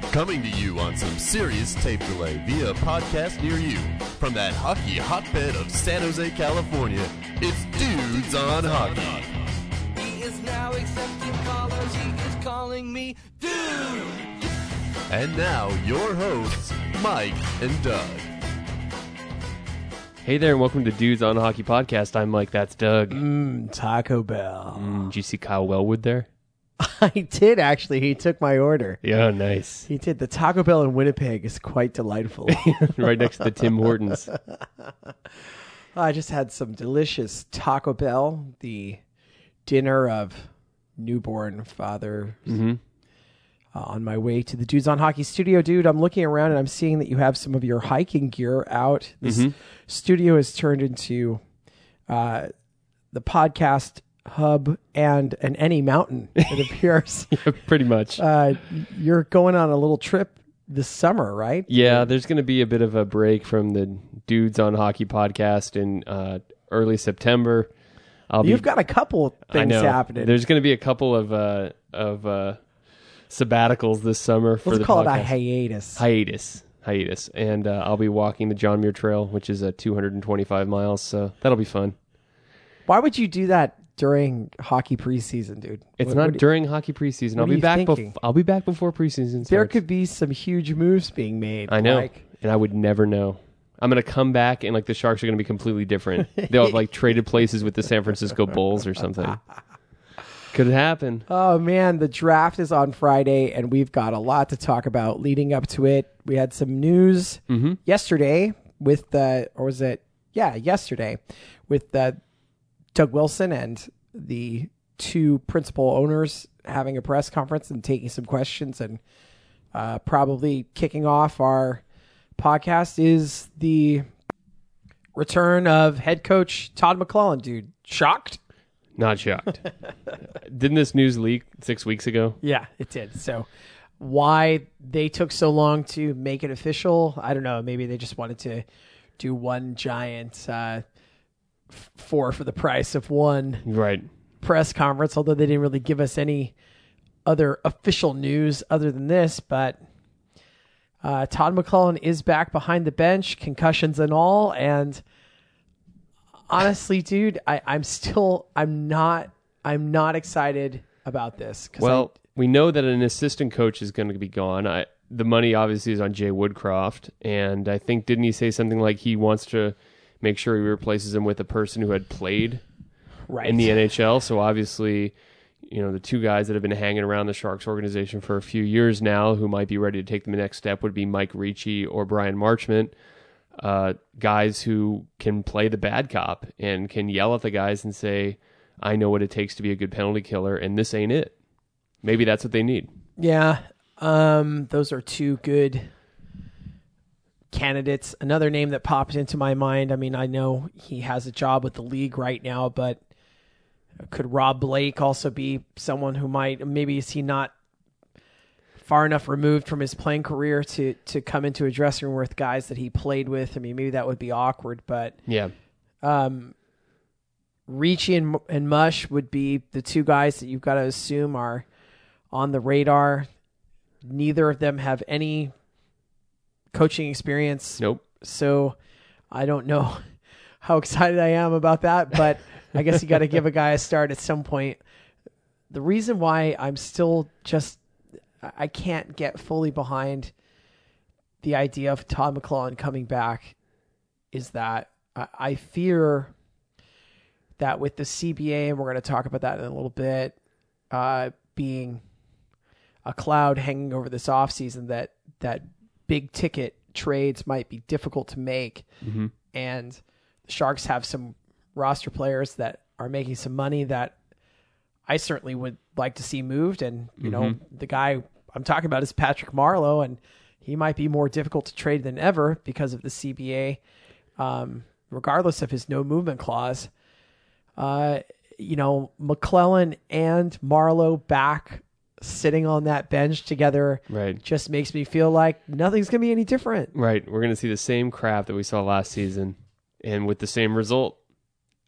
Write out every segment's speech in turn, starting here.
Coming to you on some serious tape delay via a podcast near you. From that hockey hotbed of San Jose, California, it's Dudes on Hockey. He is now accepting callers, he is calling me dude. And now, your hosts, Mike and Doug. Hey there, and welcome to Dudes on Hockey Podcast. I'm Mike, that's Doug. Taco Bell. Did you see Kyle Wellwood there? I did, actually. He took my order. Yeah, nice. He did. The Taco Bell in Winnipeg is quite delightful. Right next to the Tim Hortons. I just had some delicious Taco Bell, the dinner of newborn father. On my way to the Dudes on Hockey studio, dude, I'm looking around and I'm seeing that you have some of your hiking gear out. This studio has turned into the podcast hub and an any mountain, it appears. Yeah, pretty much. You're going on a little trip this summer, right? Yeah, there's going to be a bit of a break from the Dudes on Hockey Podcast in early September. You've got a couple things happening. There's going to be a couple of sabbaticals this summer for Let's the call podcast. it a Hiatus. And I'll be walking the John Muir Trail, which is 225 miles, so that'll be fun. Why would you do that during hockey preseason, dude? It's not during hockey preseason. I'll be back before preseason starts. There could be some huge moves being made. I know, Like, and I would never know. I'm going to come back and the Sharks are going to be completely different. They'll have traded places with the San Francisco Bulls or something. Could happen. oh man, the draft is on Friday, and we've got a lot to talk about leading up to it. We had some news yesterday with yesterday with Doug Wilson and the two principal owners having a press conference and taking some questions, and probably kicking off our podcast is the return of head coach Todd McLellan. Dude, shocked? Not shocked. Didn't this news leak 6 weeks ago? Yeah, it did. So why they took so long to make it official, I don't know. Maybe they just wanted to do one giant for the price of one Right. press conference, although they didn't really give us any other official news other than this. But Todd McLellan is back behind the bench, concussions and all. And honestly, dude, I'm not excited about this. Well, we know that an assistant coach is going to be gone. The money obviously is on Jay Woodcroft, and I think, didn't he say something like he wants to make sure he replaces him with a person who had played in the NHL? So obviously, the two guys that have been hanging around the Sharks organization for a few years now who might be ready to take the next step would be Mike Ricci or Brian Marchment. Guys who can play the bad cop and can yell at the guys and say, I know what it takes to be a good penalty killer, and this ain't it. Maybe that's what they need. Yeah, those are two good candidates. Another name that popped into my mind, I mean, I know he has a job with the league right now, but could Rob Blake also be someone who maybe is he not far enough removed from his playing career to come into a dressing room with guys that he played with? I mean, maybe that would be awkward, but yeah. Ricci and Mush would be the two guys that you've got to assume are on the radar. Neither of them have any coaching experience. Nope. So I don't know how excited I am about that, but I guess you got to give a guy a start at some point. The reason why I'm still I can't get fully behind the idea of Todd McLellan coming back is that I fear that with the CBA, and we're going to talk about that in a little bit, being a cloud hanging over this offseason, that big ticket trades might be difficult to make. And the Sharks have some roster players that are making some money that I certainly would like to see moved. And, the guy I'm talking about is Patrick Marleau, and he might be more difficult to trade than ever because of the CBA, regardless of his no movement clause. McLellan and Marleau back sitting on that bench together just makes me feel like nothing's going to be any different. Right. We're going to see the same crap that we saw last season and with the same result.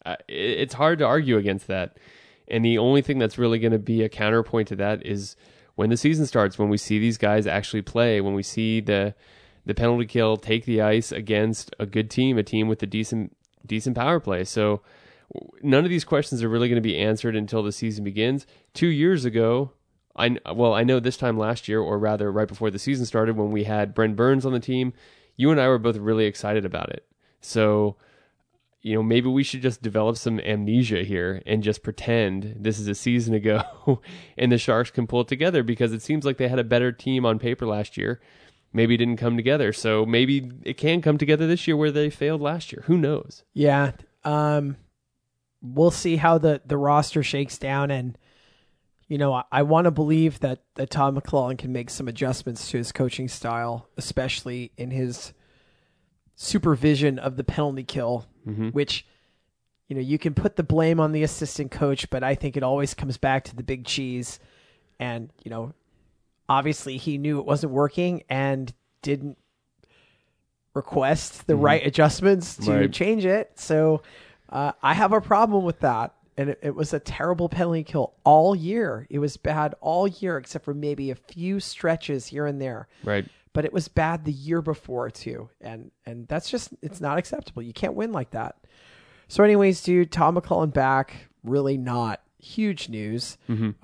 It's hard to argue against that. And the only thing that's really going to be a counterpoint to that is when the season starts, when we see these guys actually play, when we see the penalty kill take the ice against a good team, a team with a decent power play. So none of these questions are really going to be answered until the season begins. 2 years ago, I know this time last year, or rather right before the season started, when we had Brent Burns on the team, you and I were both really excited about it. So, maybe we should just develop some amnesia here and just pretend this is a season ago and the Sharks can pull it together, because it seems like they had a better team on paper last year. Maybe it didn't come together. So maybe it can come together this year where they failed last year. Who knows? Yeah. We'll see how the roster shakes down. And, I want to believe that Todd McLellan can make some adjustments to his coaching style, especially in his supervision of the penalty kill, which, you can put the blame on the assistant coach, but I think it always comes back to the big cheese. And, obviously he knew it wasn't working and didn't request the right adjustments to change it. So I have a problem with that. And it was a terrible penalty kill all year. It was bad all year, except for maybe a few stretches here and there. Right. But it was bad the year before too. And that's just, it's not acceptable. You can't win like that. So anyways, dude, Todd McLellan back, really not huge news.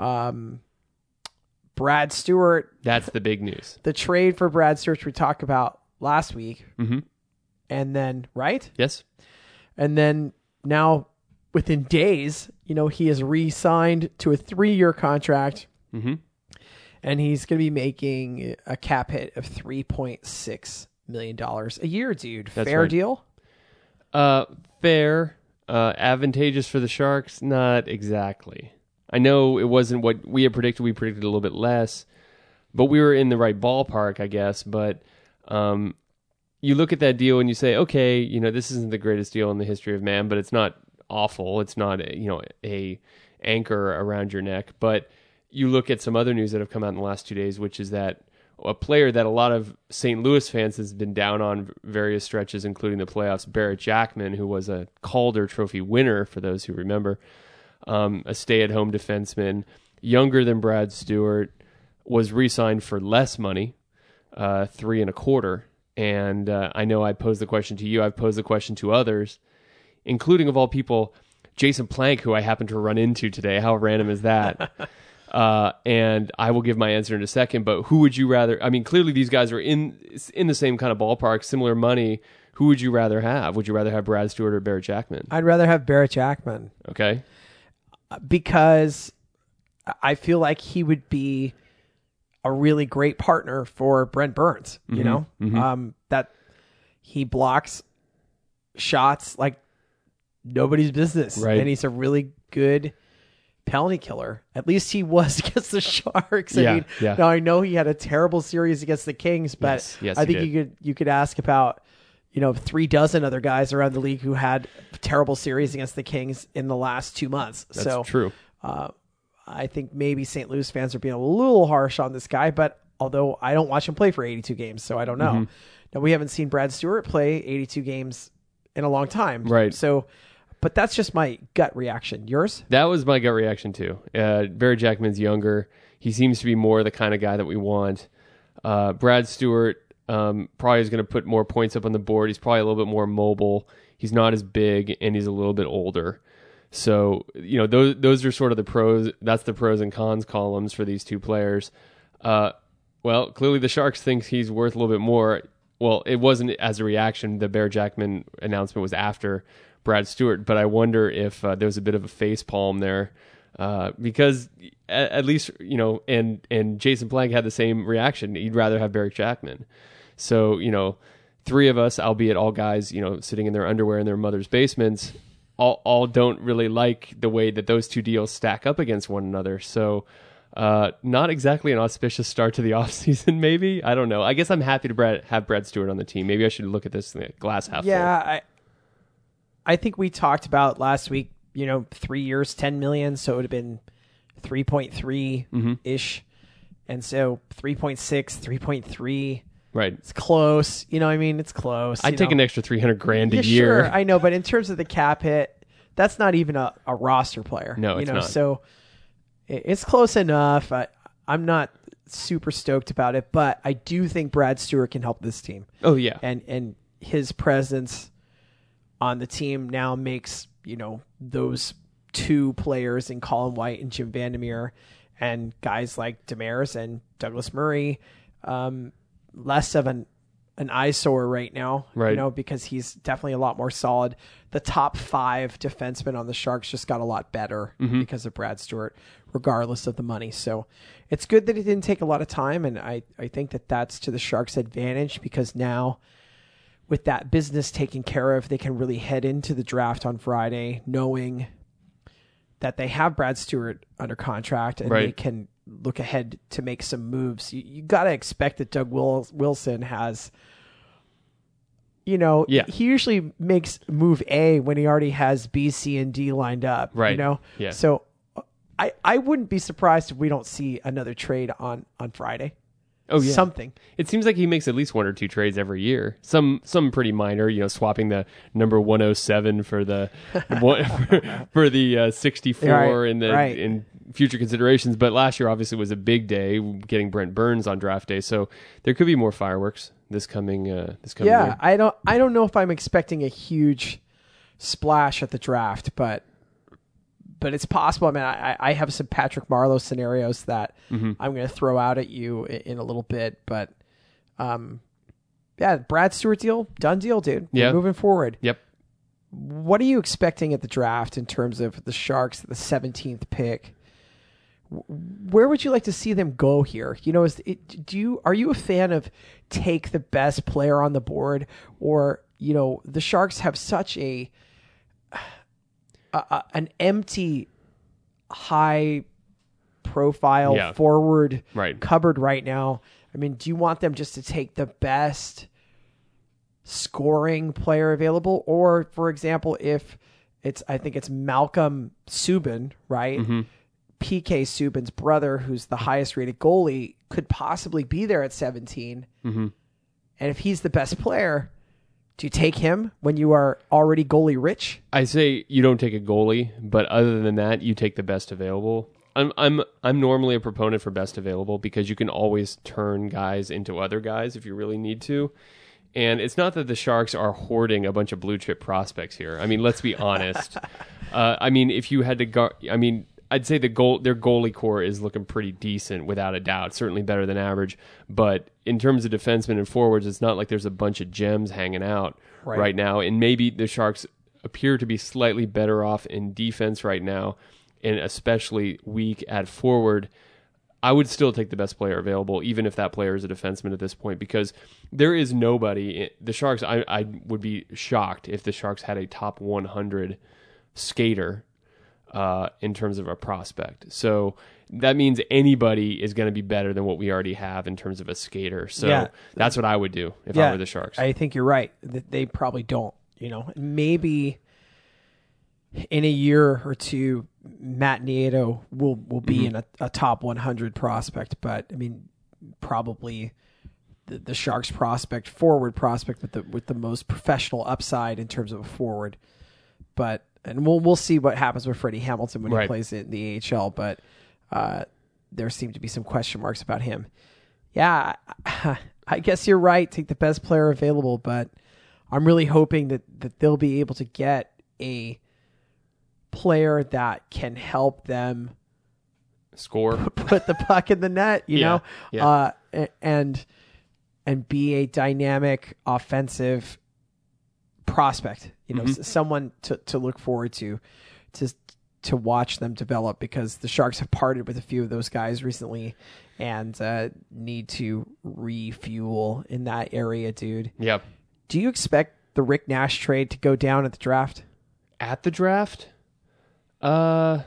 Brad Stewart. That's the big news. The trade for Brad Stewart we talked about last week. And then, right? Yes. And then now, within days, he has re-signed to a 3-year contract. And he's going to be making a cap hit of $3.6 million a year, dude. That's fair right. deal? Fair. Advantageous for the Sharks? Not exactly. I know it wasn't what we had predicted. We predicted a little bit less, but we were in the right ballpark, I guess. But you look at that deal and you say, okay, this isn't the greatest deal in the history of man, but it's not awful. It's not, a anchor around your neck. But you look at some other news that have come out in the last 2 days, which is that a player that a lot of St. Louis fans has been down on various stretches, including the playoffs, Barrett Jackman, who was a Calder Trophy winner, for those who remember, a stay-at-home defenseman, younger than Brad Stewart, was re-signed for less money, $3.25 million. And I know I posed the question to you. I've posed the question to others, including, of all people, Jason Plank, who I happened to run into today. How random is that? And I will give my answer in a second, but who would you rather? I mean, clearly these guys are in the same kind of ballpark, similar money. Who would you rather have? Would you rather have Brad Stewart or Barrett Jackman? I'd rather have Barrett Jackman. Okay. Because I feel like he would be a really great partner for Brent Burns, that he blocks shots like nobody's business. Right. And he's a really good penalty killer. At least he was against the Sharks. Now I know he had a terrible series against the Kings, but yes, I think you could ask about 3 other guys around the league who had terrible series against the Kings in the last 2 months. That's true. I think maybe St. Louis fans are being a little harsh on this guy, but although I don't watch him play for 82 games, so I don't know. Now, we haven't seen Brad Stewart play 82 games in a long time. Right. So, but that's just my gut reaction. Yours? That was my gut reaction too. Barrett Jackman's younger. He seems to be more the kind of guy that we want. Brad Stewart probably is going to put more points up on the board. He's probably a little bit more mobile. He's not as big, and he's a little bit older. So, those are sort of the pros. That's the pros and cons columns for these two players. Well, clearly the Sharks think he's worth a little bit more. Well, it wasn't as a reaction. The Barrett Jackman announcement was after Brad Stewart, but I wonder if there was a bit of a face palm there, because at least, and Jason Plank had the same reaction. He'd rather have Barrett Jackman. So, 3 of us, albeit all guys, sitting in their underwear in their mother's basements, all don't really like the way that those two deals stack up against one another. So not exactly an auspicious start to the offseason, maybe. I don't know. I guess I'm happy to have Brad Stewart on the team. Maybe I should look at this in the glass half full. Yeah, I think we talked about last week, 3 years, $10 million, so it would have been 3.3-ish. And so 3.6, 3.3. Right. It's close. It's close. I'd take an extra $300,000 a year. Sure, I know, but in terms of the cap hit, that's not even a roster player. No, it's not. So it's close enough. I'm not super stoked about it, but I do think Brad Stewart can help this team. Oh yeah. And his presence on the team now makes, those two players in Colin White and Jim Vandermeer and guys like Demers and Douglas Murray less of an eyesore right now, right? Because he's definitely a lot more solid. The top 5 defensemen on the Sharks just got a lot better because of Brad Stewart, regardless of the money. So it's good that it didn't take a lot of time, and I think that that's to the Sharks' advantage, because now with that business taken care of, they can really head into the draft on Friday knowing that they have Brad Stewart under contract, and they can look ahead to make some moves. You got to expect that Doug Wilson has, he usually makes move A when he already has B, C, and D lined up, right? Yeah. So I wouldn't be surprised if we don't see another trade on Friday. Oh yeah, something. It seems like he makes at least 1 or 2 trades every year. Some pretty minor, swapping the number 107 for the for the 64 in future considerations. But last year obviously was a big day, getting Brent Burns on draft day. So there could be more fireworks this coming year. I don't know if I'm expecting a huge splash at the draft, but it's possible. I mean, I have some Patrick Marleau scenarios that I'm going to throw out at you in a little bit, but Brad Stewart deal, done deal, dude. We're moving forward. Yep. What are you expecting at the draft in terms of the Sharks, the 17th pick? Where would you like to see them go here? Are you a fan of take the best player on the board, or the Sharks have such an empty, high profile forward cupboard right now? I mean, do you want them just to take the best scoring player available? Or, for example, I think it's Malcolm Subban, right? PK Subban's brother, who's the highest rated goalie, could possibly be there at 17. And if he's the best player, do you take him when you are already goalie rich? I say you don't take a goalie, but other than that, you take the best available. I'm normally a proponent for best available, because you can always turn guys into other guys if you really need to. And it's not that the Sharks are hoarding a bunch of blue chip prospects here. I mean, let's be honest. If you had to go, I'd say their goalie core is looking pretty decent, without a doubt. Certainly better than average. But in terms of defensemen and forwards, it's not like there's a bunch of gems hanging out right now. And maybe the Sharks appear to be slightly better off in defense right now, and especially weak at forward. I would still take the best player available, even if that player is a defenseman at this point, because there is nobody. The Sharks, I would be shocked if the Sharks had a top 100 skater in terms of a prospect. So that means anybody is going to be better than what we already have in terms of a skater. So that's what I would do if I were the Sharks. I think you're right. They probably don't. Maybe in a year or two, Matt Nieto will be in a top 100 prospect. But I mean, probably the Sharks forward prospect with the most professional upside in terms of a forward. And we'll see what happens with Freddie Hamilton when he plays in the AHL, but there seem to be some question marks about him. Yeah, I guess you're right. Take the best player available, but I'm really hoping that they'll be able to get a player that can help them score, put the puck in the net, and be a dynamic offensive prospect, someone to look forward to watch them develop, because the Sharks have parted with a few of those guys recently and need to refuel in that area, dude. Yep. Do you expect the Rick Nash trade to go down at the draft? At the draft? No,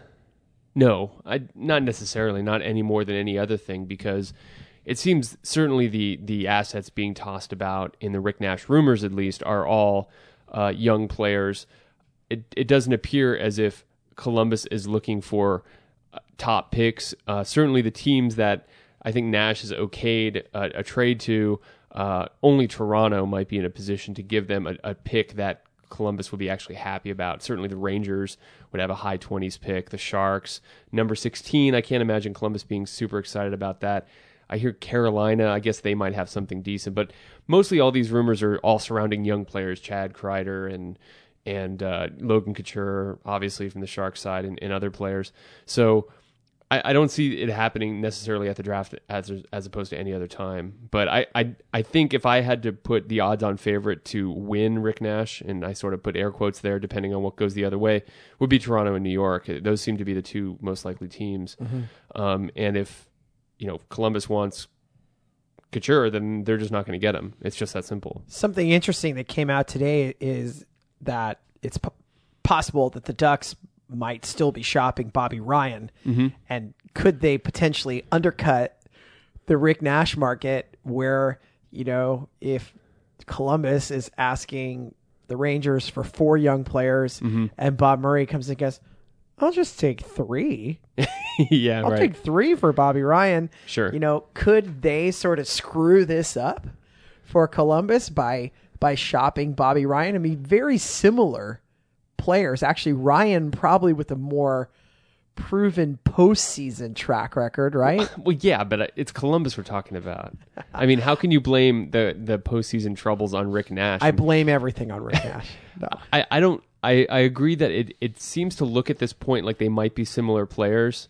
not necessarily, not any more than any other thing, because it seems certainly the assets being tossed about in the Rick Nash rumors, at least, are all young players. It doesn't appear as if Columbus is looking for top picks. Certainly the teams that I think Nash has okayed a trade to, only Toronto might be in a position to give them a pick that Columbus would be actually happy about. Certainly the Rangers would have a high 20s pick. The Sharks, number 16, I can't imagine Columbus being super excited about that. I hear Carolina. I guess they might have something decent, but mostly all these rumors are all surrounding young players, Chad Kreider and Logan Couture, obviously from the Sharks side, and other players. So I don't see it happening necessarily at the draft as opposed to any other time. But I think if I had to put the odds-on favorite to win Rick Nash, and I sort of put air quotes there depending on what goes the other way, would be Toronto and New York. Those seem to be the two most likely teams. And if Columbus wants Couture, then they're just not going to get him. It's just that simple. Something interesting that came out today is that it's possible that the Ducks might still be shopping Bobby Ryan. And could they potentially undercut the Rick Nash market where, if Columbus is asking the Rangers for 4 young players and Bob Murray comes and goes, I'll just take 3. Yeah, I'll take 3 for Bobby Ryan. Sure. Could they sort of screw this up for Columbus by shopping Bobby Ryan? I mean, very similar players. Actually, Ryan probably with a more proven postseason track record, right? Well, yeah, but it's Columbus we're talking about. I mean, how can you blame the postseason troubles on Rick Nash? I blame everything on Rick Nash. No. I don't. I agree that it seems to look at this point like they might be similar players.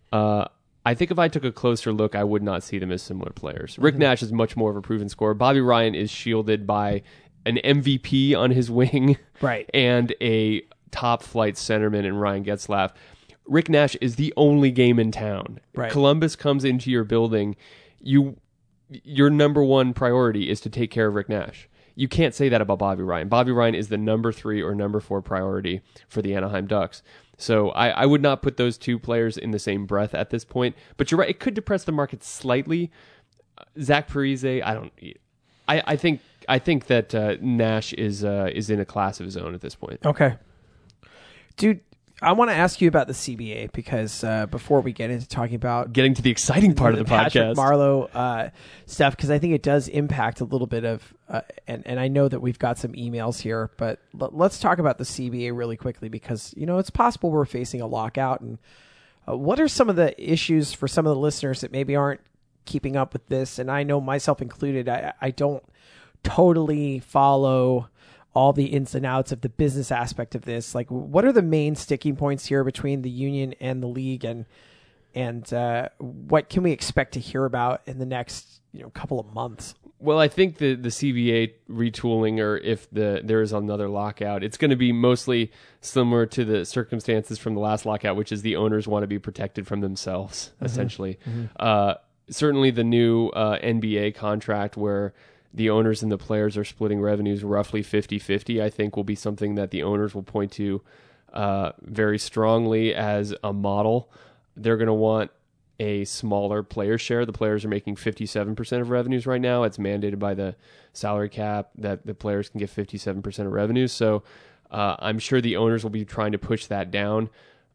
I think if I took a closer look, I would not see them as similar players. Rick Nash is much more of a proven scorer. Bobby Ryan is shielded by an MVP on his wing, right, and a top flight centerman in Ryan Getzlaf. Rick Nash is the only game in town. Right. Columbus comes into your building, your number one priority is to take care of Rick Nash. You can't say that about Bobby Ryan. Bobby Ryan is the number 3 or number 4 priority for the Anaheim Ducks. So I would not put those two players in the same breath at this point. But you're right; it could depress the market slightly. Zach Parise, I think that Nash is in a class of his own at this point. Okay, dude. I want to ask you about the CBA because before we get into talking about getting to the exciting part of the Patrick podcast, Marleau stuff, because I think it does impact a little bit of, and I know that we've got some emails here, but let's talk about the CBA really quickly because it's possible we're facing a lockout. And what are some of the issues for some of the listeners that maybe aren't keeping up with this? And I know myself included, I don't totally follow all the ins and outs of the business aspect of this. Like, what are the main sticking points here between the union and the league, and what can we expect to hear about in the next couple of months? Well, I think the CBA retooling, or if there is another lockout, it's going to be mostly similar to the circumstances from the last lockout, which is the owners want to be protected from themselves, essentially. Certainly the new NBA contract where the owners and the players are splitting revenues roughly 50-50, I think will be something that the owners will point to very strongly as a model. They're going to want a smaller player share. The players are making 57% of revenues right now. It's mandated by the salary cap that the players can get 57% of revenues. So I'm sure the owners will be trying to push that down.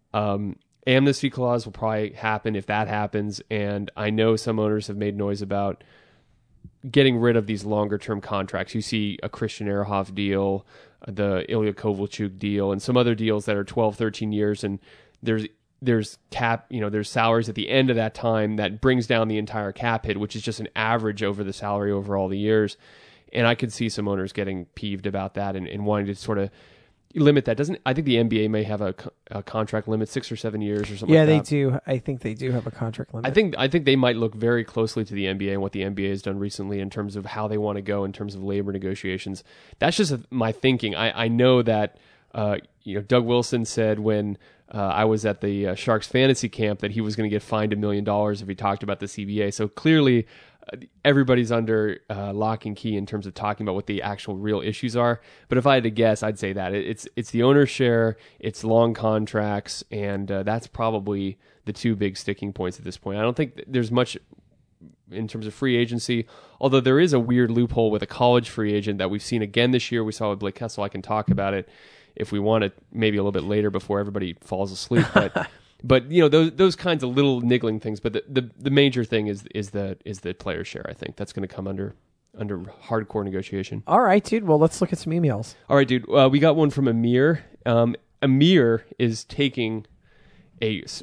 Amnesty clause will probably happen if that happens. And I know some owners have made noise about getting rid of these longer-term contracts. You see a Christian Ehrhoff deal, the Ilya Kovalchuk deal, and some other deals that are 12, 13 years, and there's cap, there's salaries at the end of that time that brings down the entire cap hit, which is just an average over the salary over all the years. And I could see some owners getting peeved about that and wanting to sort of limit that. I think the NBA may have a contract limit, 6 or 7 years or something like that. Yeah, they do. I think they do have a contract limit. I think they might look very closely to the NBA and what the NBA has done recently in terms of how they want to go in terms of labor negotiations. That's just my thinking. I know that Doug Wilson said when I was at the Sharks fantasy camp that he was going to get fined $1 million if he talked about the CBA. So clearly everybody's under lock and key in terms of talking about what the actual real issues are. But if I had to guess, I'd say that it's the owner's share, it's long contracts, and that's probably the two big sticking points at this point. I don't think there's much in terms of free agency, although there is a weird loophole with a college free agent that we've seen again this year. We saw with Blake Kessel. I can talk about it if we want it maybe a little bit later before everybody falls asleep. But those kinds of little niggling things. But the major thing is the player share. I think that's going to come under hardcore negotiation. All right, dude. Well, let's look at some emails. All right, dude. We got one from Amir. Amir is taking a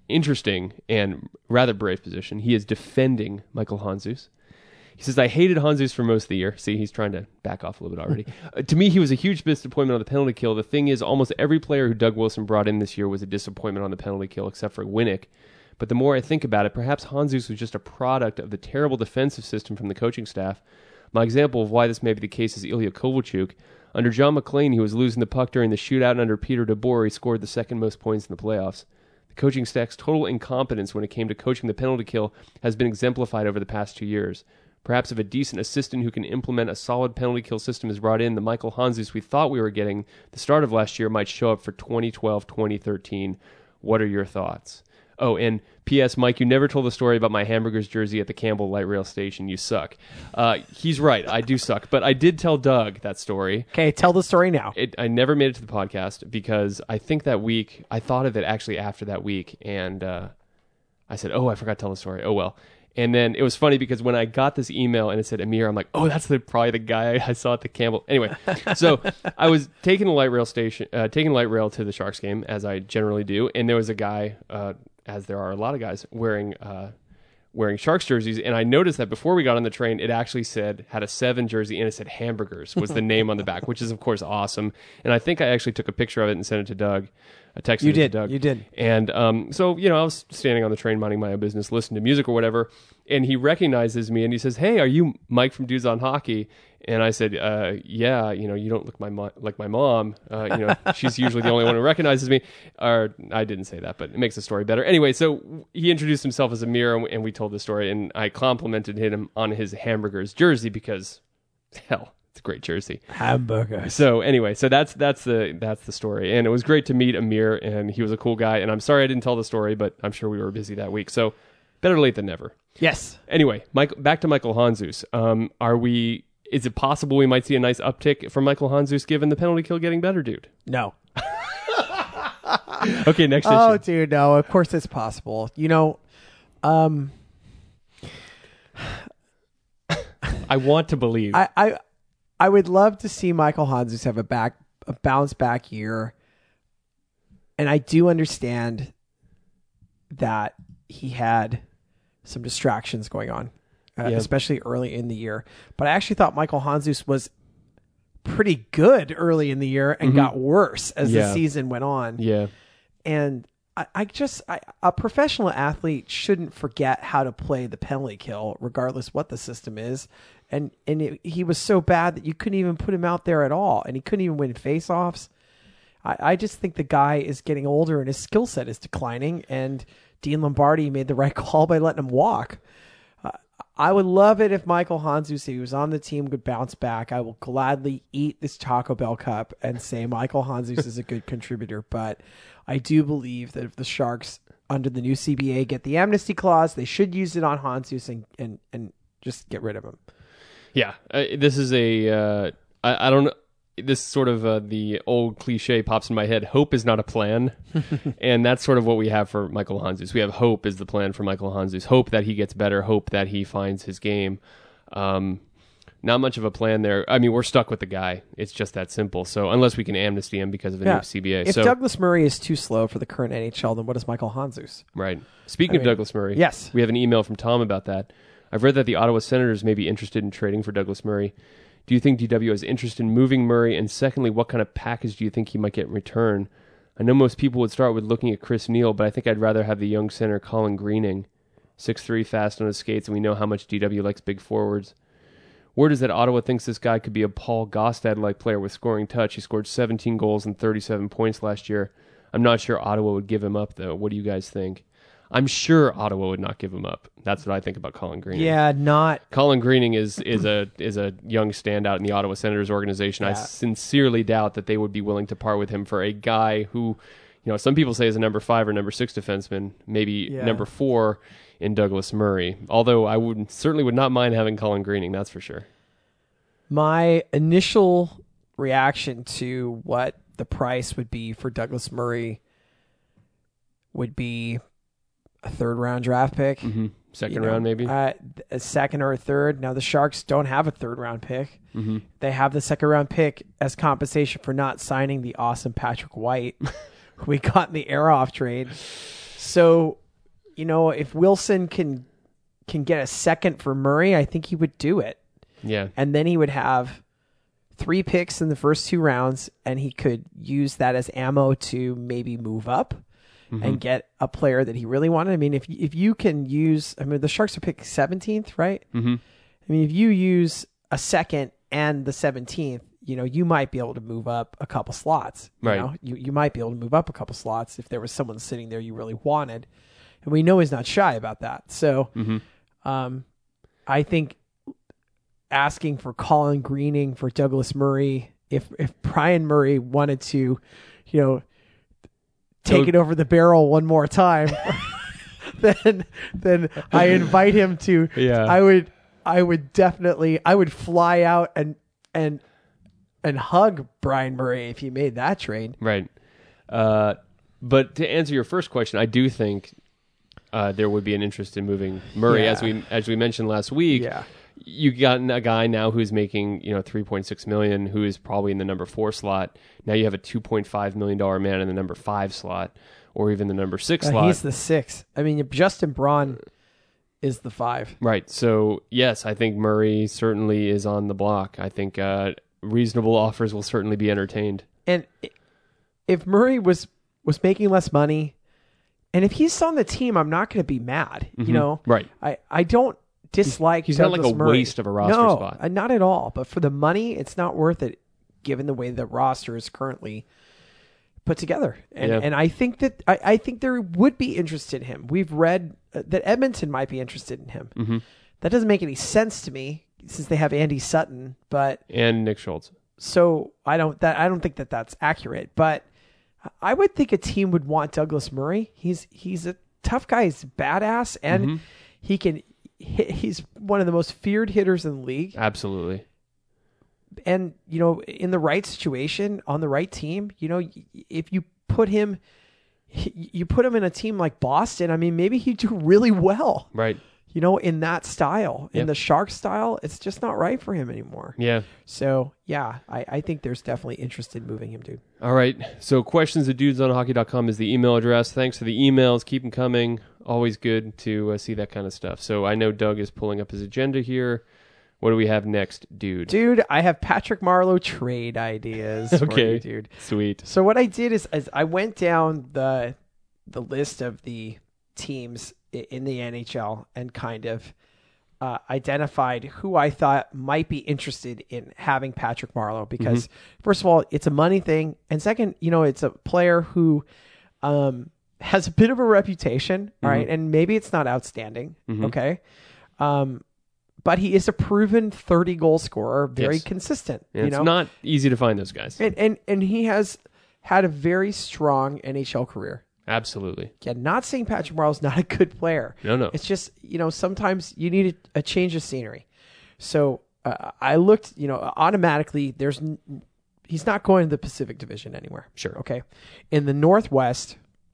interesting and rather brave position. He is defending Michael Handzus. He says, I hated Handzus for most of the year. See, he's trying to back off a little bit already. To me, he was a huge disappointment on the penalty kill. The thing is, almost every player who Doug Wilson brought in this year was a disappointment on the penalty kill, except for Winnick. But the more I think about it, perhaps Handzus was just a product of the terrible defensive system from the coaching staff. My example of why this may be the case is Ilya Kovalchuk. Under John McClain, he was losing the puck during the shootout, and under Peter DeBoer, he scored the second most points in the playoffs. The coaching staff's total incompetence when it came to coaching the penalty kill has been exemplified over the past 2 years. Perhaps if a decent assistant who can implement a solid penalty kill system is brought in, the Michael Handzus we thought we were getting the start of last year might show up for 2012-2013. What are your thoughts? Oh, and P.S. Mike, you never told the story about my hamburgers jersey at the Campbell Light Rail Station. You suck. He's right. I do suck. But I did tell Doug that story. Okay, tell the story now. I never made it to the podcast because I think that week, I thought of it actually after that week. And I said, oh, I forgot to tell the story. Oh, well. And then it was funny because when I got this email and it said Amir, I'm like, oh, that's probably the guy I saw at the Campbell. Anyway, so I was taking the light rail to the Sharks game, as I generally do. And there was a guy, as there are a lot of guys, wearing Sharks jerseys. And I noticed that before we got on the train, it actually had a 7 jersey and it said Hamburgers was the name on the back, which is, of course, awesome. And I think I actually took a picture of it and sent it to Doug. I texted it to Doug. You did. And so, I was standing on the train minding my own business, listening to music or whatever, and he recognizes me and he says, hey, are you Mike from Dudes on Hockey? And I said, yeah, you don't look like my mom. She's usually the only one who recognizes me. Or I didn't say that, but it makes the story better. Anyway, so he introduced himself as Amir, and we told the story, and I complimented him on his Hamburgers jersey because, hell, it's a great jersey. Hamburgers. So anyway, that's the story, and it was great to meet Amir, and he was a cool guy. And I'm sorry I didn't tell the story, but I'm sure we were busy that week. So better late than never. Yes. Anyway, back to Michael Handzus. Is it possible we might see a nice uptick from Michael Handzus given the penalty kill getting better, dude? No. Okay, next issue. Oh, dude, no. Of course it's possible. I want to believe. I would love to see Michael Handzus have a bounce back year. And I do understand that he had some distractions going on, especially early in the year. But I actually thought Michael Handzus was pretty good early in the year and got worse as the season went on. Yeah. And a professional athlete shouldn't forget how to play the penalty kill, regardless what the system is. And he was so bad that you couldn't even put him out there at all, and he couldn't even win faceoffs. I just think the guy is getting older and his skill set is declining, and Dean Lombardi made the right call by letting him walk. I would love it if Michael Handzus, if he was on the team, could bounce back. I will gladly eat this Taco Bell cup and say Michael Handzus is a good contributor. But I do believe that if the Sharks, under the new CBA, get the amnesty clause, they should use it on Handzus and just get rid of him. Yeah, this is I don't know. This sort of the old cliche pops in my head. Hope is not a plan. And that's sort of what we have for Michael Handzus. We have hope is the plan for Michael Handzus. Hope that he gets better. Hope that he finds his game. Not much of a plan there. I mean, we're stuck with the guy. It's just that simple. So unless we can amnesty him because of a new CBA. If Douglas Murray is too slow for the current NHL, then what is Michael Handzus? Right. Speaking of Douglas Murray. Yes. We have an email from Tom about that. I've read that the Ottawa Senators may be interested in trading for Douglas Murray. Do you think DW is interested in moving Murray? And secondly, what kind of package do you think he might get in return? I know most people would start with looking at Chris Neal, but I think I'd rather have the young center Colin Greening. 6'3", fast on his skates, and we know how much DW likes big forwards. Word is that Ottawa thinks this guy could be a Paul Gaustad-like player with scoring touch. He scored 17 goals and 37 points last year. I'm not sure Ottawa would give him up, though. What do you guys think? I'm sure Ottawa would not give him up. That's what I think about Colin Greening. Yeah, Colin Greening is a young standout in the Ottawa Senators organization. Yeah. I sincerely doubt that they would be willing to part with him for a guy who, some people say is a number 5 or number 6 defenseman, maybe number 4 in Douglas Murray. Although I certainly would not mind having Colin Greening, that's for sure. My initial reaction to what the price would be for Douglas Murray would be a 3rd-round draft pick. Mm-hmm. Second round, maybe? A second or a third. Now, the Sharks don't have a 3rd-round pick. Mm-hmm. They have the 2nd-round pick as compensation for not signing the awesome Patrick White, who we got in the Aroff trade. So, if Wilson can get a second for Murray, I think he would do it. Yeah. And then he would have 3 picks in the first 2 rounds, and he could use that as ammo to maybe move up and get a player that he really wanted. I mean, if you can use, the Sharks are picked 17th, right? Mm-hmm. I mean, if you use a second and the 17th, you might be able to move up a couple slots. Right. You might be able to move up a couple slots if there was someone sitting there you really wanted. And we know he's not shy about that. So I think asking for Colin Greening for Douglas Murray, if Brian Murray wanted to, take it over the barrel one more time, then I invite him to. Yeah. I would definitely fly out and hug Brian Murray if he made that trade. Right. But to answer your first question, I do think there would be an interest in moving Murray, Yeah. as we mentioned last week. Yeah. You got a guy now who's making $3.6 million, who is probably in the number 4 slot. Now you have a $2.5 million man in the number 5 slot, or even the number 6 slot. He's the 6. I mean, Justin Braun is the 5. Right. So yes, I think Murray certainly is on the block. I think reasonable offers will certainly be entertained. And if Murray was making less money, and if he's on the team, I'm not going to be mad. Right. I don't dislike. He's Douglas not like a Murray. waste of a roster no, spot. Not at all. But for the money, it's not worth it, given the way the roster is currently put together. And I think that I think there would be interest in him. We've read that Edmonton might be interested in him. Mm-hmm. That doesn't make any sense to me since they have Andy Sutton, and Nick Schultz. So I don't think that that's accurate. But I would think a team would want Douglas Murray. He's a tough guy. He's badass, and he can. He's one of the most feared hitters in the league. Absolutely. And, in the right situation, on the right team, if you put him in a team like Boston, I mean, maybe he'd do really well. Right. In that style. Yep. In the Shark style, it's just not right for him anymore. Yeah. So, yeah, I think there's definitely interest in moving him, dude. All right. So questions@dudesonhockey.com is the email address. Thanks for the emails. Keep them coming. Always good to see that kind of stuff. So I know Doug is pulling up his agenda here. What do we have next, dude? Dude, I have Patrick Marleau trade ideas for Okay. you, dude. Sweet. So what I did is I went down the list of the teams in the NHL and kind of identified who I thought might be interested in having Patrick Marleau because, first of all, it's a money thing. And second, it's a player who has a bit of a reputation, all right? And maybe it's not outstanding, okay? But he is a proven 30-goal scorer, very consistent. Yeah, it's not easy to find those guys. And he has had a very strong NHL career. Absolutely. Yeah, not saying Patrick Marleau's not a good player. No. It's just, sometimes you need a change of scenery. So I looked, automatically, he's not going to the Pacific Division anywhere. Sure. Okay. In the Northwest,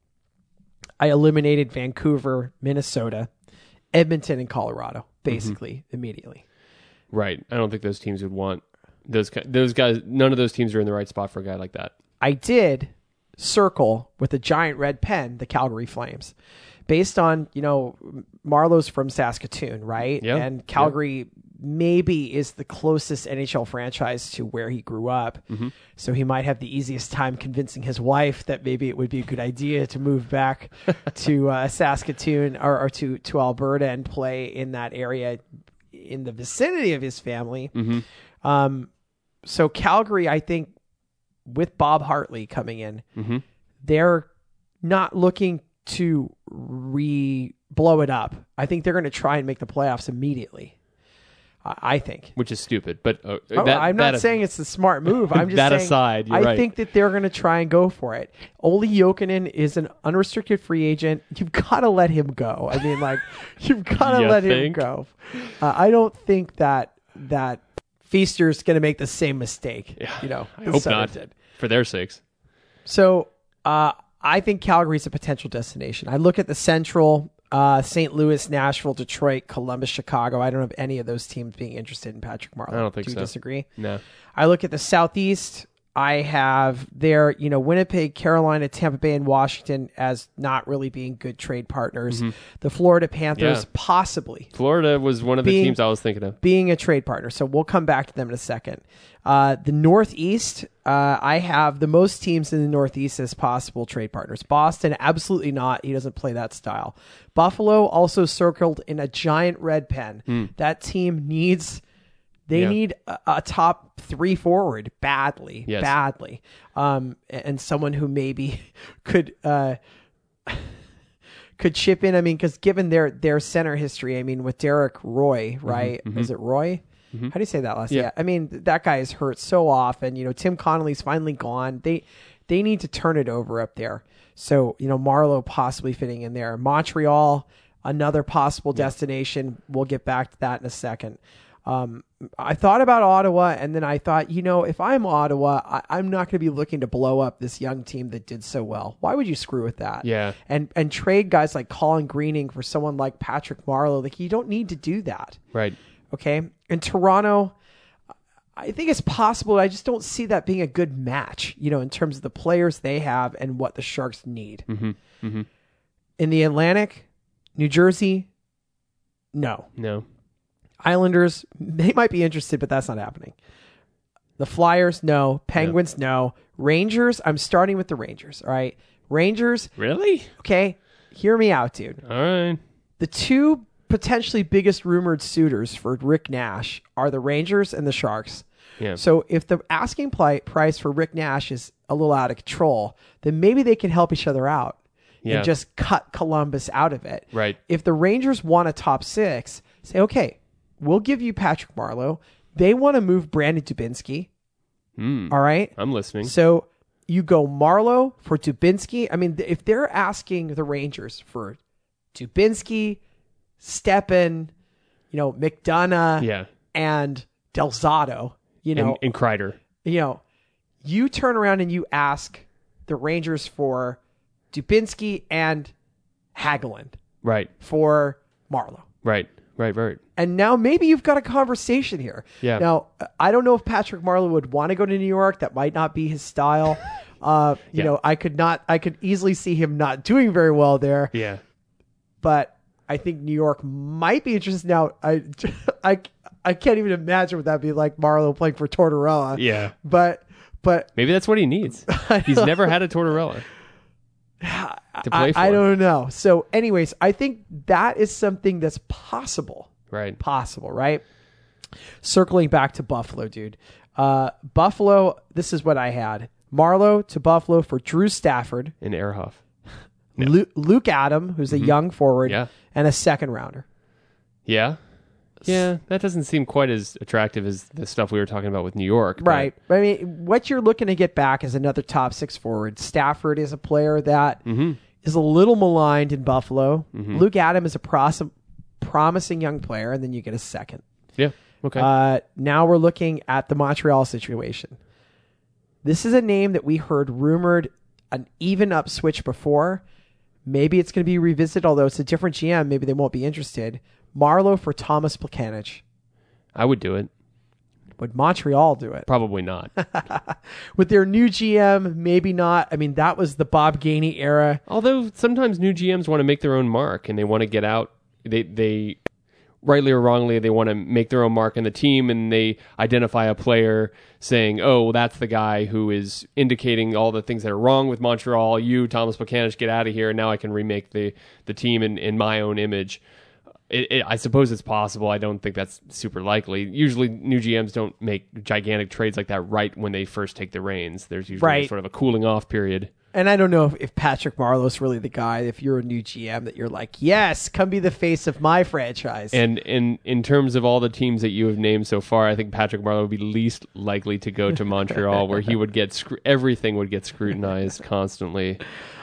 I eliminated Vancouver, Minnesota, Edmonton, and Colorado, basically, immediately. Right. I don't think those teams would want those guys. None of those teams are in the right spot for a guy like that. I did circle with a giant red pen the Calgary Flames based on, Marleau's from Saskatoon, right? Yeah. And Calgary maybe is the closest NHL franchise to where he grew up. So he might have the easiest time convincing his wife that maybe it would be a good idea to move back to Saskatoon or to Alberta and play in that area in the vicinity of his family. So Calgary, I think, with Bob Hartley coming in, they're not looking to blow it up. I think they're going to try and make the playoffs immediately. I think. Which is stupid, but I'm not saying it's the smart move. I'm just that saying aside, you're right. think that they're going to try and go for it. Ole Jokinen is an unrestricted free agent. You've got to let him go. I mean, you've got to let him go. I don't think that Feaster's going to make the same mistake. I hope not. Did. For their sakes. So I think Calgary's a potential destination. I look at the Central, St. Louis, Nashville, Detroit, Columbus, Chicago. I don't have any of those teams being interested in Patrick Marleau. I don't think so. Do you disagree? No. I look at the Southeast. I have there, Winnipeg, Carolina, Tampa Bay, and Washington as not really being good trade partners. The Florida Panthers possibly. Florida was one of the teams I was thinking of. Being a trade partner. So we'll come back to them in a second. The Northeast, I have the most teams in the Northeast as possible trade partners. Boston, absolutely not. He doesn't play that style. Buffalo also circled in a giant red pen. That team needs... They need a top 3 forward badly, and someone who maybe could chip in. I mean, because given their center history, I mean, with Derek Roy, right? Is it Roy? How do you say that last? Yeah. I mean, that guy is hurt so often. Tim Connolly's finally gone. They need to turn it over up there. So Marleau possibly fitting in there. Montreal, another possible destination. We'll get back to that in a second. I thought about Ottawa, and then I thought, if I'm Ottawa, I'm not going to be looking to blow up this young team that did so well. Why would you screw with that? Yeah. And trade guys like Colin Greening for someone like Patrick Marleau. Like, you don't need to do that. Right. Okay. And Toronto, I think it's possible. I just don't see that being a good match, in terms of the players they have and what the Sharks need. In the Atlantic, New Jersey, no. Islanders, they might be interested, but that's not happening. The Flyers, no. Penguins, no. Rangers, I'm starting with the Rangers, all right? Rangers. Really? Okay, hear me out, dude. All right. The two potentially biggest rumored suitors for Rick Nash are the Rangers and the Sharks. Yeah. So if the asking price for Rick Nash is a little out of control, then maybe they can help each other out and just cut Columbus out of it. Right. If the Rangers want a top 6, say, okay, we'll give you Patrick Marleau. They want to move Brandon Dubinsky. All right? I'm listening. So you go Marleau for Dubinsky. I mean, if they're asking the Rangers for Dubinsky, Stepan, McDonough, and Del Zotto, and Kreider. You turn around and you ask the Rangers for Dubinsky and Hagelin. Right. For Marleau. Right. And now maybe you've got a conversation here. Yeah. Now, I don't know if Patrick Marleau would want to go to New York. That might not be his style. I could easily see him not doing very well there. Yeah. But I think New York might be interested. Now, I can't even imagine what that'd be like, Marleau playing for Tortorella. Yeah. But maybe that's what he needs. He's never had a Tortorella to play for. I don't know. So anyways, I think that is something that's possible. Right. Possible, right? Circling back to Buffalo, dude. Buffalo, this is what I had. Marleau to Buffalo for Drew Stafford. And Ehrhoff. Luke Adam, who's a young forward, and a second rounder. Yeah. Yeah, that doesn't seem quite as attractive as the stuff we were talking about with New York. Right. I mean, what you're looking to get back is another top 6 forward. Stafford is a player that is a little maligned in Buffalo. Luke Adam is a promising young player, and then you get a second. Yeah, okay. Now we're looking at the Montreal situation. This is a name that we heard rumored an even up switch before. Maybe it's going to be revisited, although it's a different GM. Maybe they won't be interested. Marleau for Thomas Plekanec. I would do it. Would Montreal do it? Probably not. With their new GM, maybe not. I mean, that was the Bob Gainey era. Although sometimes new GMs want to make their own mark and they want to get out. They rightly or wrongly, they want to make their own mark in the team, and they identify a player saying, oh, well, that's the guy who is indicating all the things that are wrong with Montreal. You, Thomas Plekanec, get out of here, and now I can remake the team in my own image. I suppose it's possible. I don't think that's super likely. Usually new GMs don't make gigantic trades like that right when they first take the reins. There's usually sort of a cooling off period. And I don't know if Patrick Marleau's really the guy, if you're a new GM, that you're like, yes, come be the face of my franchise. And in terms of all the teams that you have named so far, I think Patrick Marleau would be least likely to go to Montreal, where he would get everything would get scrutinized constantly.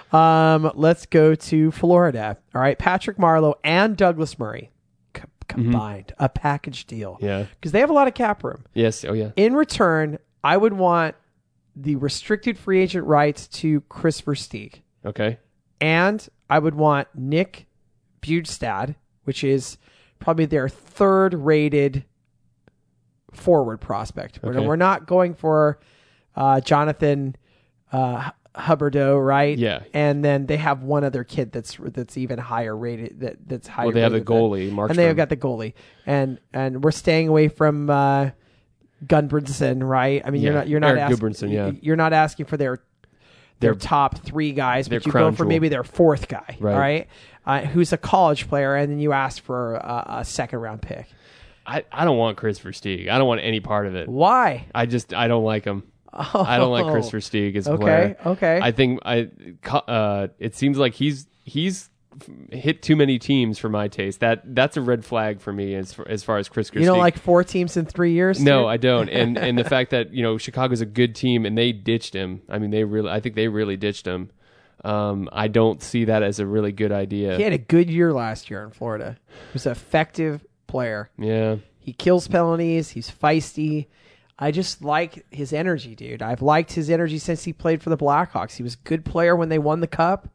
Let's go to Florida. All right, Patrick Marleau and Douglas Murray combined, a package deal. Yeah, because they have a lot of cap room. Yes. Oh yeah. In return, I would want the restricted free agent rights to Chris Versteeg. Okay. And I would want Nick Bjugstad, which is probably their third rated forward prospect. Okay. We're not going for Jonathan Huberdeau, right? Yeah. And then they have one other kid that's even higher rated. That's higher. Well, they have the rated than- goalie, Markstrom. and they have got the goalie, and we're staying away from Gunbranson, right? I mean, Yeah. you're not Eric asking. Gudbranson, yeah. You're not asking for their top 3 guys, their but you crown go for jewel. maybe their 4th guy, Right. right? Who's a college player, and then you ask for a 2nd round pick. I don't want Chris Versteeg. I don't want any part of it. Why? I don't like him. I don't like Chris Versteeg as a player. Okay. I think it seems like he's hit too many teams for my taste. That's a red flag for me as far as Chris Versteeg. You don't like 4 teams in 3 years? No, dude? I don't. And the fact that Chicago's a good team and they ditched him. I mean, I think they really ditched him. I don't see that as a really good idea. He had a good year last year in Florida. He was an effective player. Yeah. He kills penalties. He's feisty. I just like his energy, dude. I've liked his energy since he played for the Blackhawks. He was a good player when they won the Cup.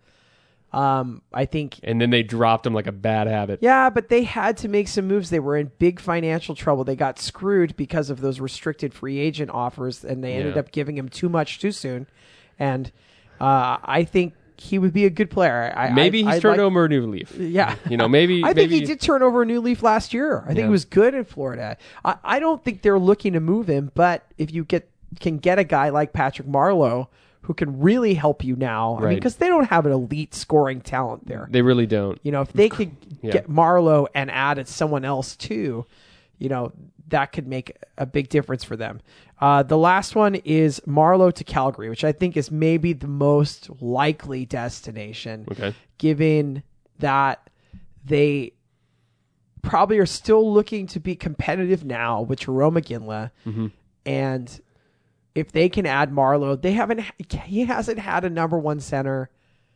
I think. And then they dropped him like a bad habit. Yeah, but they had to make some moves. They were in big financial trouble. They got screwed because of those restricted free agent offers, and they ended up giving him too much too soon. And I think he would be a good player. Maybe he's turned over a new leaf. Yeah. Maybe. I think he did turn over a new leaf last year. I think he was good in Florida. I don't think they're looking to move him, but if you can get a guy like Patrick Marleau who can really help you now, I mean, because they don't have an elite scoring talent there. They really don't. If they could get Marleau and add someone else too, that could make a big difference for them. The last one is Marleau to Calgary, which I think is maybe the most likely destination, given that they probably are still looking to be competitive now with Jarome Iginla. And if they can add Marleau, he hasn't had a number 1 center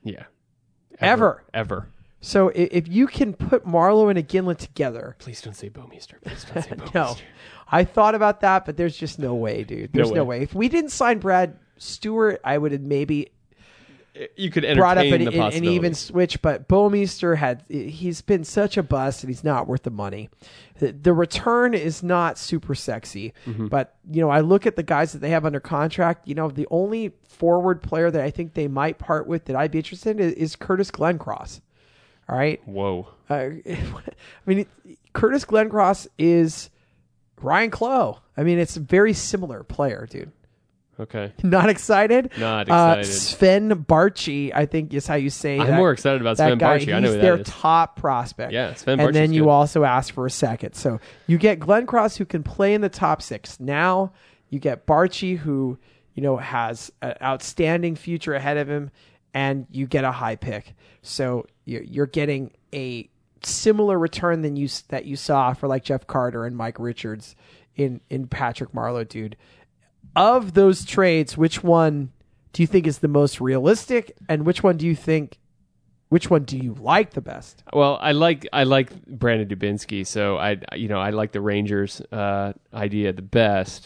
ever. So if you can put Marleau and Iginla together. Please don't say Bouwmeester. Please don't say Bouwmeester. No. I thought about that, but there's just no way, dude. There's no way. If we didn't sign Brad Stewart, I would have maybe you could brought up entertain the an possibility. even switch, but Bouwmeester he's been such a bust and he's not worth the money. The return is not super sexy, but I look at the guys that they have under contract. The only forward player that I think they might part with that I'd be interested in is Curtis Glencross. All right. Whoa. I mean, Curtis Glencross is Ryan Clough. I mean, it's a very similar player, dude. Okay. Not excited? Not excited. Sven Barchi, I think is how you say I'm that. more excited about that Sven guy. Barchi. I know He's who their that is. top prospect. Yeah, Sven And Barchi's then you good. also ask for a second. So you get Glencross, who can play in the top 6. Now you get Barchi, who has an outstanding future ahead of him, and you get a high pick. So you're getting a similar return that you saw for like Jeff Carter and Mike Richards in Patrick Marleau, dude. Of those trades, which one do you think is the most realistic, and which one do you like the best? Well, I like Brandon Dubinsky, so I like the Rangers idea the best.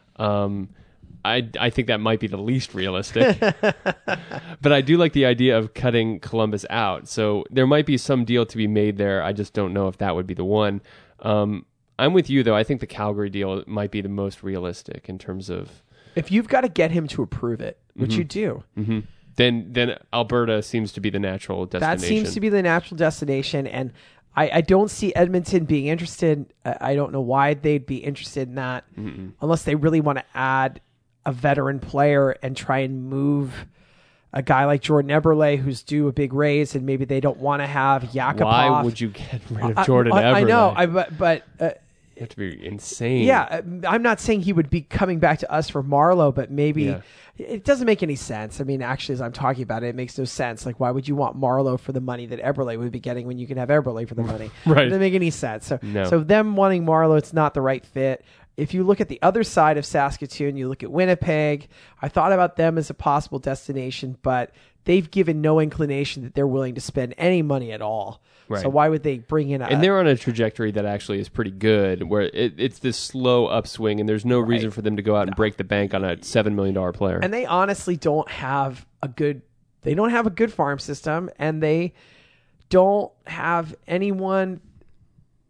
I think that might be the least realistic, but I do like the idea of cutting Columbus out. So there might be some deal to be made there. I just don't know if that would be the one. I'm with you though. I think the Calgary deal might be the most realistic in terms of if you've got to get him to approve it, which you do. Then Alberta seems to be the natural destination. That seems to be the natural destination, and I don't see Edmonton being interested. I don't know why they'd be interested in that unless they really want to add a veteran player and try and move a guy like Jordan Eberle, who's due a big raise, and maybe they don't want to have Yakupov. Why would you get rid of Jordan Eberle? I know, but you have to be insane. Yeah, I'm not saying he would be coming back to us for Marleau, but maybe it doesn't make any sense. I mean, actually, as I'm talking about it, it makes no sense. Like, why would you want Marleau for the money that Eberle would be getting when you can have Eberle for the money? Right. It doesn't make any sense. So, No. so them wanting Marleau, it's not the right fit. If you look at the other side of Saskatoon, you look at Winnipeg. I thought about them as a possible destination, but they've given no inclination that they're willing to spend any money at all. Right. So why would they bring in And they're on a trajectory that actually is pretty good, where it's this slow upswing, and there's no reason for them to go out and break the bank on a $7 million player. And they honestly don't have a good farm system, and they don't have anyone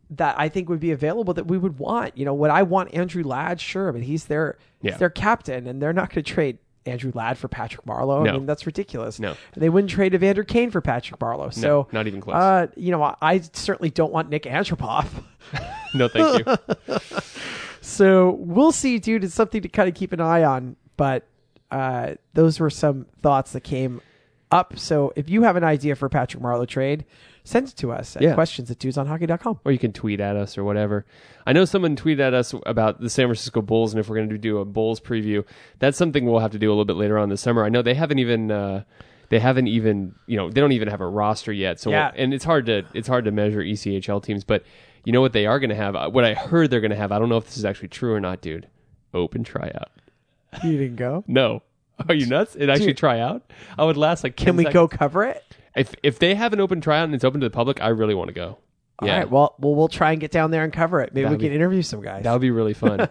that I think would be available that we would want. Would I want Andrew Ladd? Sure, but he's their captain, and they're not going to trade Andrew Ladd for Patrick Marleau. No. I mean, that's ridiculous. No. And they wouldn't trade Evander Kane for Patrick Marleau. So not even close. I certainly don't want Nick Antropov. No, thank you. So we'll see, dude. It's something to kind of keep an eye on. But those were some thoughts that came up. So if you have an idea for Patrick Marleau trade, send it to us at questions@dudesonhockey.com. Or you can tweet at us or whatever. I know someone tweeted at us about the San Francisco Bulls, and if we're going to do a Bulls preview, that's something we'll have to do a little bit later on this summer. I know they don't even have a roster yet. So and it's hard to measure ECHL teams, but you know what they are going to have? What I heard they're going to have, I don't know if this is actually true or not, dude. Open tryout. You didn't go? No. Are you nuts? It actually try out? I would last like 10 Can we seconds. go cover it? If they have an open tryout and it's open to the public, I really want to go. All right. Well, we'll try and get down there and cover it. Maybe we can interview some guys. That would be really fun.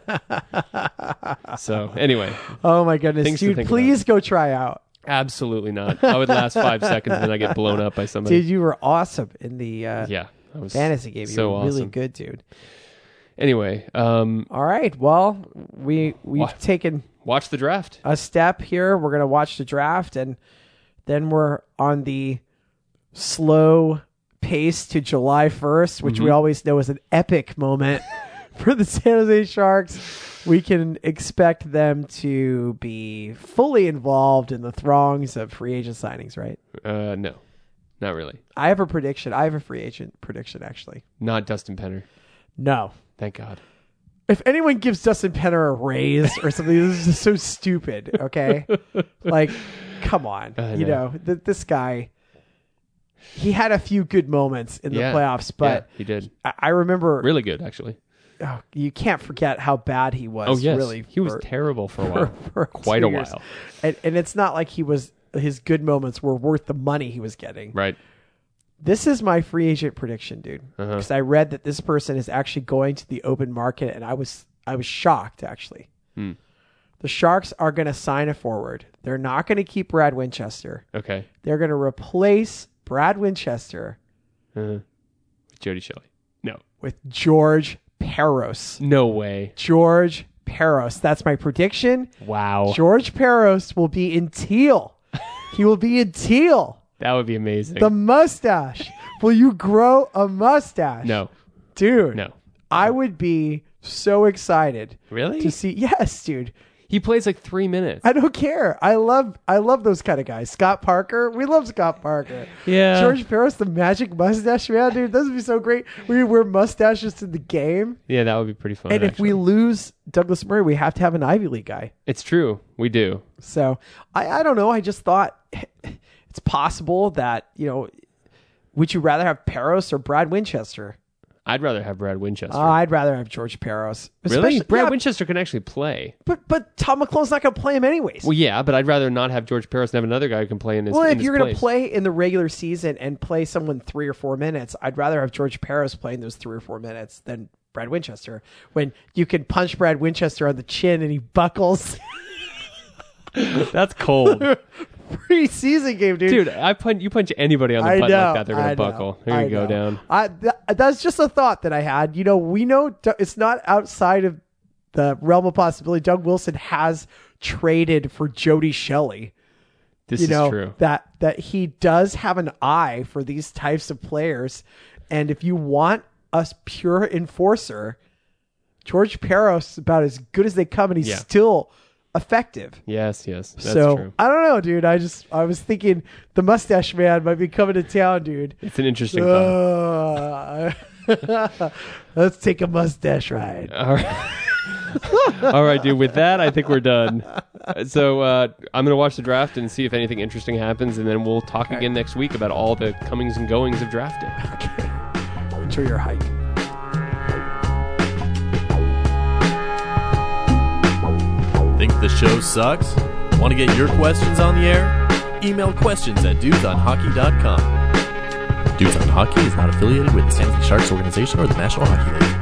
So anyway. Oh my goodness, dude! Please go try out. Absolutely not. I would last 5 seconds and then I get blown up by somebody. Dude, you were awesome in the fantasy game. You were really good, dude. Anyway. All right. Well, we've taken watch the draft. A step here. We're gonna watch the draft, and then we're on the slow pace to July 1st, which we always know is an epic moment for the San Jose Sharks. We can expect them to be fully involved in the throngs of free agent signings, right? No, not really. I have a prediction. I have a free agent prediction, actually. Not Dustin Penner. No. Thank God. If anyone gives Dustin Penner a raise or something, this is just so stupid, okay? Like, come on. This guy, he had a few good moments in the playoffs, but he did. I remember... Really good, actually. Oh, you can't forget how bad he was. Oh, yes. Really, he was terrible for a while. For quite a while. And it's not like his good moments were worth the money he was getting. Right. This is my free agent prediction, dude. Because I read that this person is actually going to the open market, and I was shocked, actually. The Sharks are going to sign a forward. They're not going to keep Brad Winchester. Okay. They're going to replace Brad Winchester Jody Shelley. No. With George Parros. No way. George Parros. That's my prediction. Wow. George Parros will be in teal. He will be in teal. That would be amazing. The mustache. Will you grow a mustache? No. Dude. No. I would be so excited. Really? To see. Yes, dude. He plays like 3 minutes. I don't care. I love those kind of guys. Scott Parker. We love Scott Parker. Yeah. George Parros, the magic mustache man, dude. This would be so great. We wear mustaches to the game. Yeah, that would be pretty fun. And if we lose Douglas Murray, we have to have an Ivy League guy. It's true. We do. So I don't know. I just thought it's possible that, would you rather have Parros or Brad Winchester? I'd rather have Brad Winchester. I'd rather have George Parros. Really? Brad Winchester can actually play. But Tom McClellan's not going to play him anyways. Well, yeah, but I'd rather not have George Parros and have another guy who can play in his place. Well, if you're going to play in the regular season and play someone 3 or 4 minutes, I'd rather have George Parros playing those 3 or 4 minutes than Brad Winchester. When you can punch Brad Winchester on the chin and he buckles. That's cold. Preseason game, dude. Dude, you punch anybody on the butt like that, they're going to buckle. They're going to go down. That's just a thought that I had. We know it's not outside of the realm of possibility. Doug Wilson has traded for Jody Shelley. This is true. That he does have an eye for these types of players. And if you want a pure enforcer, George Parros is about as good as they come, and he's still effective. Yes, that's true. I don't know, dude. I was thinking the mustache man might be coming to town, dude. It's an interesting thought. Let's take a mustache ride. All right. All right, dude. With that, I think we're done. So I'm going to watch the draft and see if anything interesting happens, and then we'll talk again next week about all the comings and goings of draft day. Okay. Enjoy your hike. Think the show sucks? Want to get your questions on the air? Email questions@dudesonhockey.com. Dudes on Hockey is not affiliated with the San Jose Sharks organization or the National Hockey League.